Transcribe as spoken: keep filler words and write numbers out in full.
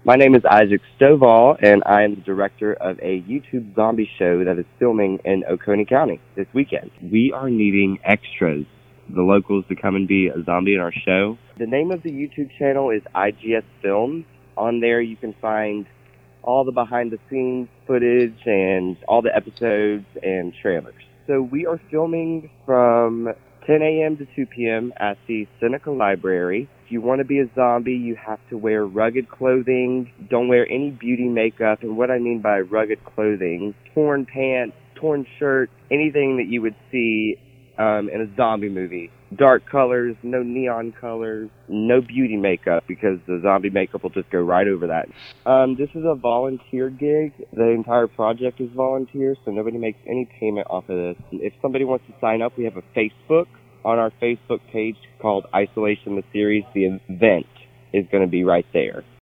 My name is Isaac Stovall, and I am the director of a YouTube zombie show that is filming in Oconee County this weekend. We are needing extras, the locals, to come and be a zombie in our show. The name of the YouTube channel is I G S Films. On there you can find all the behind-the-scenes footage and all the episodes and trailers. So we are filming from ten a.m. to two p.m. at the Seneca Library. If you want to be a zombie, you have to wear rugged clothing. Don't wear any beauty makeup. And what I mean by rugged clothing, torn pants, torn shirt, anything that you would see um, in a zombie movie. Dark colors, no neon colors, no beauty makeup, because the zombie makeup will just go right over that. Um, this is a volunteer gig. The entire project is volunteer, so nobody makes any payment off of this. If somebody wants to sign up, we have a Facebook. On our Facebook page called Isolation the Series, the event is going to be right there.